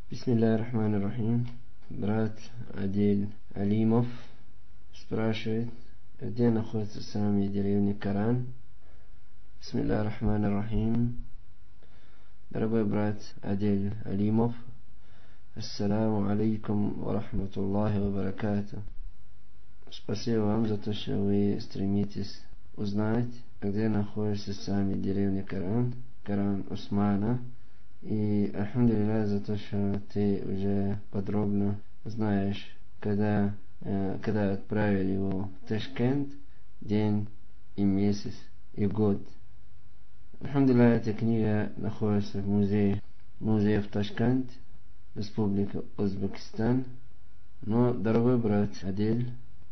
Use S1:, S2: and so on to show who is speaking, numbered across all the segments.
S1: Бисмиллахир-рахманир-рахим. Брат Адель Алимов спрашивает, где находятся самые деревни Коран. Бисмиллахир-рахманир-рахим. Дорогой брат Адель Алимов, ассаламу алейкум ва рахматуллахи ва баракату. Спасибо вам за то, что вы стремитесь узнать, где находятся сами деревни Коран, Коран Усмана. И альхамдулилля за то, что ты уже подробно знаешь, когда отправили его в Ташкент, день и месяц и год. Альхамдулилля, эта книга находится в музее в Ташкент, Республика Узбекистан. Но, дорогой брат Адель,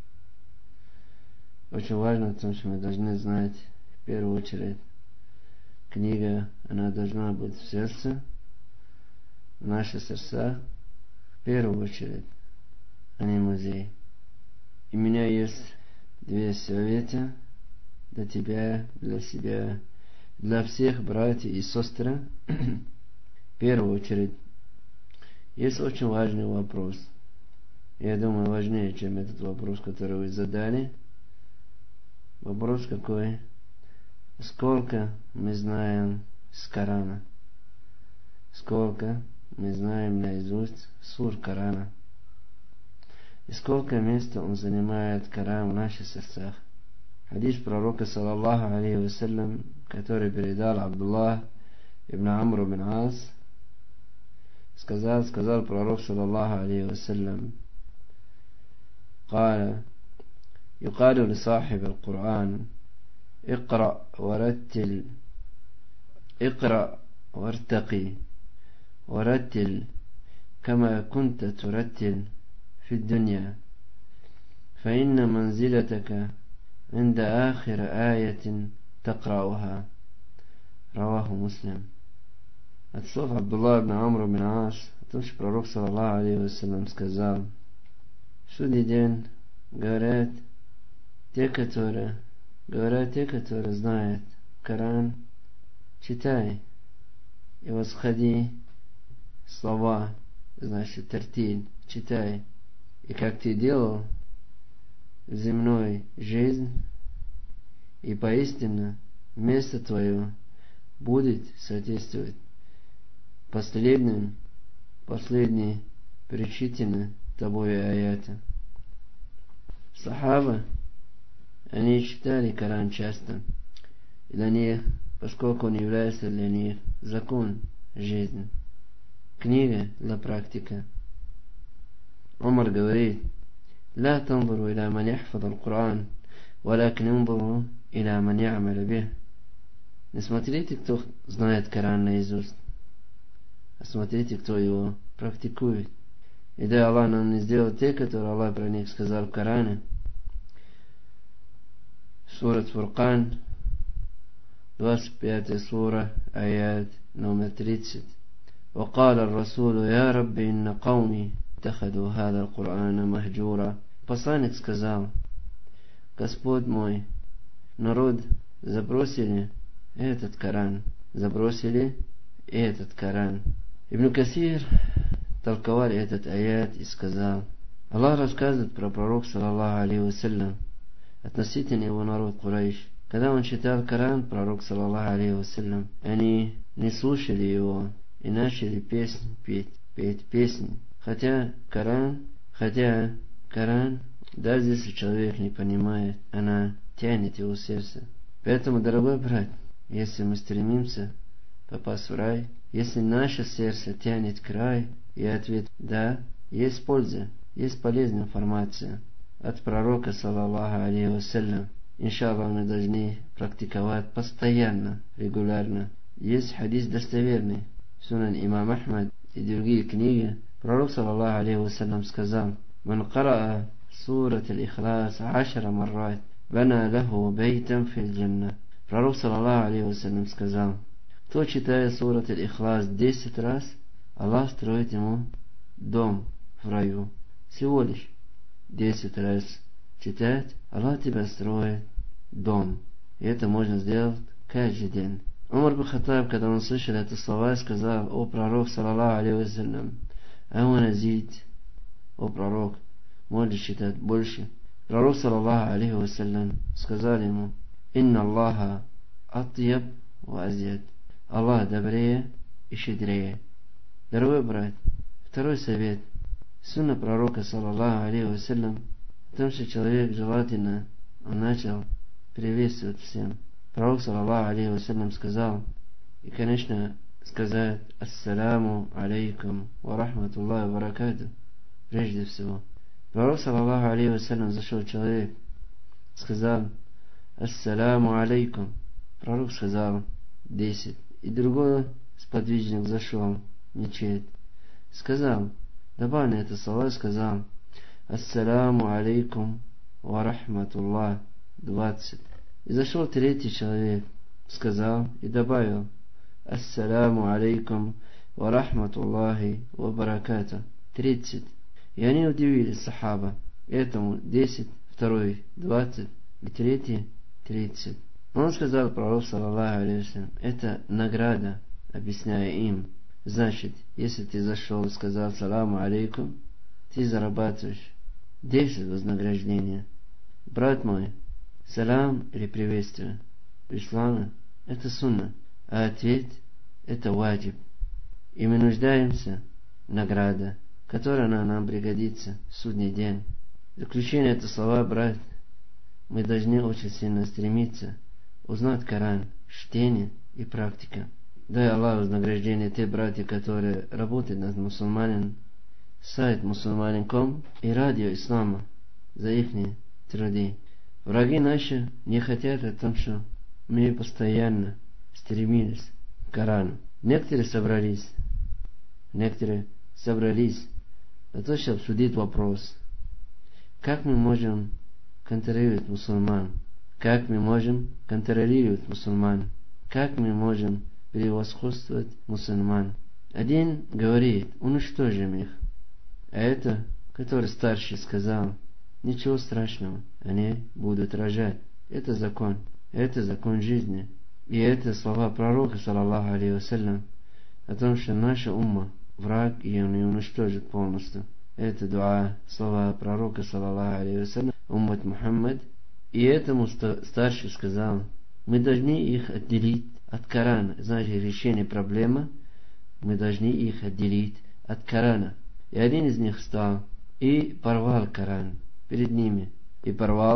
S1: очень важно то, что мы должны знать в первую очередь. Книга, она должна быть в сердце, в наших сердцах, в первую очередь, а не музей. И у меня есть две совета для тебя, для себя, для всех братьев и сестр. В первую очередь, есть очень важный вопрос. Я думаю, важнее, чем этот вопрос, который вы задали. Вопрос какой? Сколько мы знаем с Корана? Сколько мы знаем наизусть сур Корана? И сколько места он занимает Коран в наших сердцах? Хадис пророка, саллаллаху алейхи вассалям, который передал Абдуллах ибн Амр ибн Ас, сказал пророк, саллаллаху алейхи вассалям, قال يقال لصاحب القرآن اقرأ وارتقي ورتل كما كنت ترتل في الدنيا فإن منزلتك عند آخر آية تقرأها. رواه مسلم. От слов Абдулла ибн Амр ибн Ас, то, что пророк, саллаллаху алейхи вассалям, сказал: судный день говорят те, которые знают Коран, читай и восходи слова, значит, тартиль, читай. И как ты делал в земной жизни, и поистине место твое будет соответствовать последней причине тобой аята. Сахаба, они читали Коран часто. И для них, поскольку он является для них закон жизни, книга для практики. Умар говорит: لا تنظروا إلى من يحفظ القرآن ولكن انظروا إلى من يعمل به. Не смотрите, кто знает Коран наизусть, а смотрите, кто его практикует. И да, Аллах нам не сделал те, которые Аллах про них сказал в Коране. Сурат Фуркан, 25 сура, аят номер 30. وقال الرسول يا رب إن قومي اتخذوا هذا القرآن مهجورا. Посланник сказал: Господь мой, народ забросили этот Коран. Ибн Касир толковал этот аят и сказал: Аллах рассказывает про пророка, саллаллаху алейхи вассалям, относительно его народ Курайш. Когда он читал Коран, пророк, саллаллаху алейхи вассалям, они не слушали его и начали петь песни. Хотя Коран, даже если человек не понимает, она тянет его сердце. Поэтому, дорогой брат, если мы стремимся попасть в рай, если наше сердце тянет к раю, и ответ да, есть польза, есть полезная информация от пророка, саллаллаху алейхи вассалям. Иншаллах, мы должны практиковать постоянно, регулярно. Есть хадис достоверный, Сунан имам Ахмад и другие книги. Пророк, саллаллаху алейхи вассалям, сказал: «Ман караа сурат аль-Ихлас 10 маррат, бана лаху бейтан фил джанна». Пророк, саллаллаху алейхи вассалям, сказал: кто читает сурат аль-Ихлас 10 раз, Аллах строит ему дом в раю. Всего лишь 10 раз читать, Аллах тебя строит дом. И это можно сделать каждый день. Умар ибн Хаттаб, когда он слышал эти слова, сказал: о пророк, саллаллаху алейхи вассалям, Назид, о пророк, можешь читать больше. Пророк, саллаллаху алейхи вассалям, сказал ему: «Инна Аллаха атьяб ва азьяд». Аллах добрее и щедрее. Дорогой брат, второй совет. Сунна пророка, саллаллаху алейхи вассалям, в том, что человек желательно, он начал приветствовать всем. Пророк, саллаллаху алейхи вассалям, сказал, и, конечно, сказать «Ассаляму алейкум ва рахматуллахи ва баракату» прежде всего. Пророк, саллаллаху алейхи вассалям, зашел человек, сказал «Ассаляму алейкум». Пророк сказал 10. И другой сподвижник зашел в мечеть, сказал, добавил на это слова, сказал «Ассаляму алейкум ва рахматуллах» 20. И зашел третий человек, сказал и добавил «Ассаляму алейкум ва рахматуллахи ва баракату» 30. И они удивились, сахаба, этому 10, второй 20 и третий 30. Он сказал, пророк, саллаллаху алейхи вассалям, это награда, объясняя им. Значит, если ты зашел и сказал саламу алейкум, ты зарабатываешь 10 вознаграждения. Брат мой, салам или приветствие в исламе это сунна, а ответ это ваджиб. И мы нуждаемся в награде, которая нам пригодится в судный день. В заключение это слова, брат, мы должны очень сильно стремиться узнать Коран, чтение и практика. Дай Аллах вознаграждение те братья, которые работают над мусульманином, сайт мусульманин.ком и радио Ислама за их труды. Враги наши не хотят о том, что мы постоянно стремились к Корану. Некоторые собрались для того, чтобы обсудить вопрос, как мы можем контролировать мусульман, как мы можем контролировать мусульман, как мы можем превосходствовать мусульман. Один говорит, уничтожим их, а это, который старший сказал, ничего страшного, они будут рожать. Это закон жизни. И это слова пророка, саллаллаху алейхи вассалям, о том, что наша умма, враг ее не уничтожит полностью. Это дуа, слова пророка, саллаллаху алейхи вассалям, уммат Мухаммад. И этому старший сказал, мы должны их отделить от Корана. Значит, решение проблемы, мы должны их отделить от Корана. И один из них встал и порвал Коран перед ними. И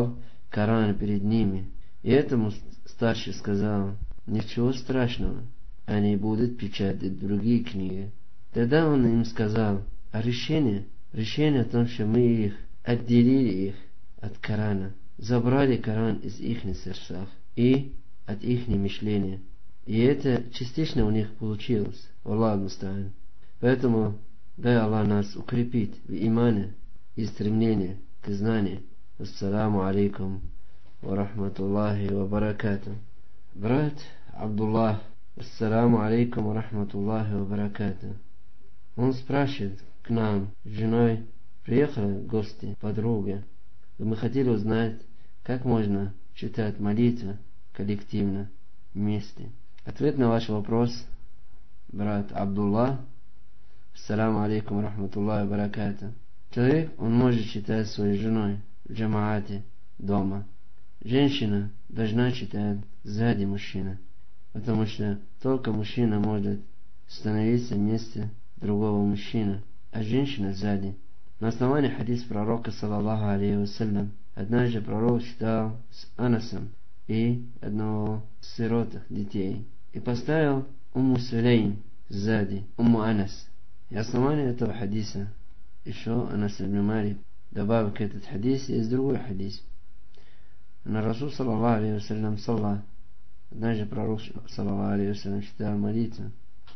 S1: этому старший сказал, ничего страшного, они будут печатать другие книги. Тогда он им сказал, а решение о том, что мы их отделили от Корана, забрали Коран из их сердцах и от их мышления. И это частично у них получилось. Аллах муста'ан. Поэтому дай Аллах нас укрепить в имане и стремлении к знанию. Ассаламу алейкум ва рахматуллахи ва баракату. Брат Абдуллах, ассаламу алейкум ва рахматуллахи ва баракату. Он спрашивает к нам, с женой, приехала в гости подруга, и мы хотели узнать, как можно читать молитвы коллективно, вместе. Ответ на ваш вопрос, брат Абдуллах, ассаламу алейкум ва рахматуллахи ва баракату. Человек, он может читать своей женой в джамаате, дома. Женщина должна читать сзади мужчины, потому что только мужчина может становиться вместе другого мужчины, а женщина сзади. На основании хадис пророка, саллаллаху алейхи вассалям, однажды пророк читал с Анасом и одного из сиротах детей, и поставил Умму Сулейм сзади, Умму Анас. И основание этого хадиса, еще Анас ибн Малик добавил к этот хадис, есть другой хадис. На Расул, саллаллаху алейхи вассалям, салла. Однажды пророк, саллаллаху алейхи вассалям, читал молитву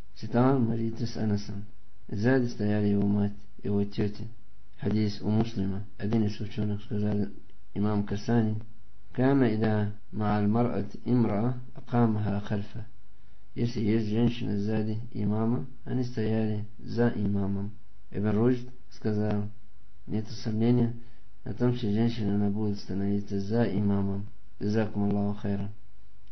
S1: с Анасом. Сзади стояли его мать, его тетя. Хадис у Муслима. Один из ученых сказал, имам Касани, «Кана ида ма'аль мар'ат имра'a акамаха хальфа». Если есть женщина сзади имама, они стояли за имамом. Ибн Рушд сказал, нет сомнения о том, что женщина она будет становиться за имамом. Джазакум Аллаху хайран.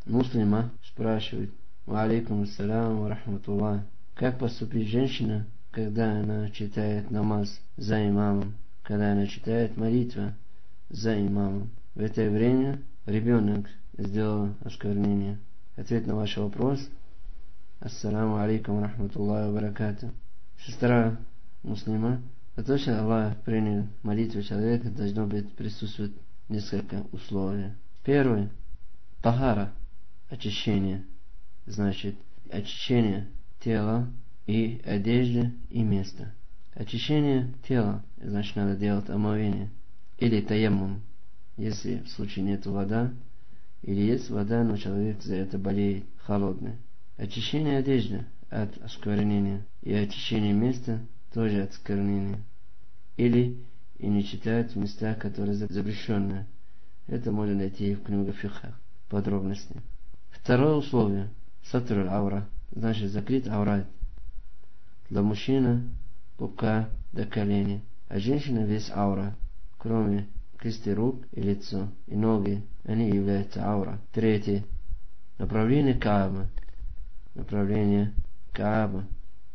S1: Муслима спрашивает, ва алейкум ассалам ва рахматуллах, как поступить женщина, когда она читает намаз за имамом, когда она читает молитву за имамом. В это время ребенок сделал осквернение. Ответ на ваш вопрос. Ассаламу алейкум рахматуллахи ва баракату. Сестра муслима, за то, что Аллах принял молитву человека, должно быть присутствовать несколько условий. Первое. Тахара. Очищение. Значит, очищение тела и одежды и места. Очищение тела, значит, надо делать омовение. Или таяммум, если в случае нет вода, или есть вода, но человек за это болеет, холодный. Очищение одежды от осквернения и очищение места тоже от осквернения. Или и не читать места, которые запрещенные. Это можно найти в книге фикха, подробности. Второе условие. Сатруль аура, значит закрыть аурат. Для мужчины пупка до колени, а женщина весь аура, кроме кисти рук и лицо, и ноги, они являются аура. Третье. Направление Кааба. Направление Кааба.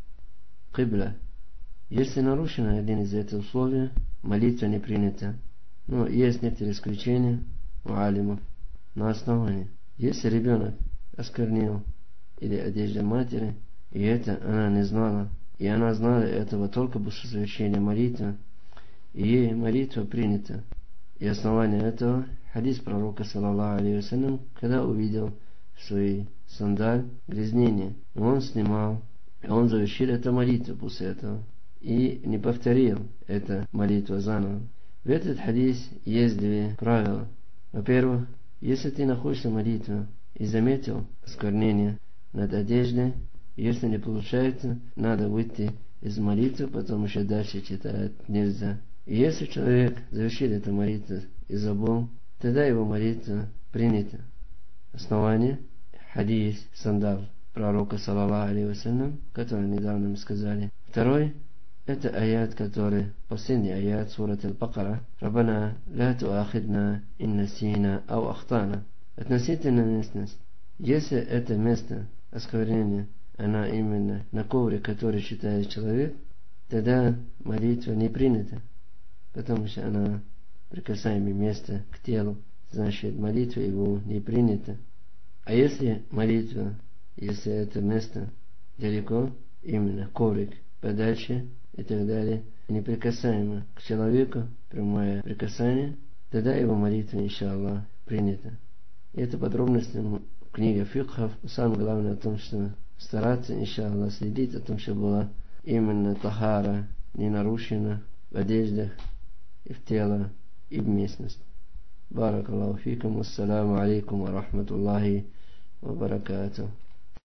S1: Кибла. Если нарушено один из этих условий, молитва не принята. Но есть некоторые исключения у алимов на основании. Если ребенок осквернил или одежда матери, и это она не знала, и она знала этого только после совершения молитвы, и ей молитва принята. И основание этого хадис пророка саллаллаху алейхи вассалям, когда увидел свои сандаль грязнение, и он снимал, и он завершил эту молитву после этого, и не повторил эту молитву заново. В этот хадис есть две правила. Во-первых, если ты находишься в молитве и заметил осквернение над одеждой, если не получается, надо выйти из молитвы, потому что дальше читать нельзя. И если человек завершил эту молитву и забыл, тогда его молитва принята. Основание хадис сандал пророка саллаллаху алейхи вассалям, который недавно мы сказали. Второй это аят, который последний аят сурат Аль-Бакара. Раббана ла туахидна ин насина ау ахтана. Относительно местность. Если это место осквернения, она именно на ковре, который читает человек, тогда молитва не принята, потому что она прикасаемое место к телу, значит молитва его не принята. А если молитва, если это место далеко, именно коврик подальше и так далее, неприкасаемо к человеку, прямое прикасание, тогда его молитва, иншаллах, принята. И это подробности в книге фикхов. Самое главное о том, что стараться, иншаллах, следить о том, чтобы была именно тахара не нарушена в одеждах и в тело, и в местность. Барак Аллаху фикум. Ассаламу алейкум ва рахматуллахи ва баракатух.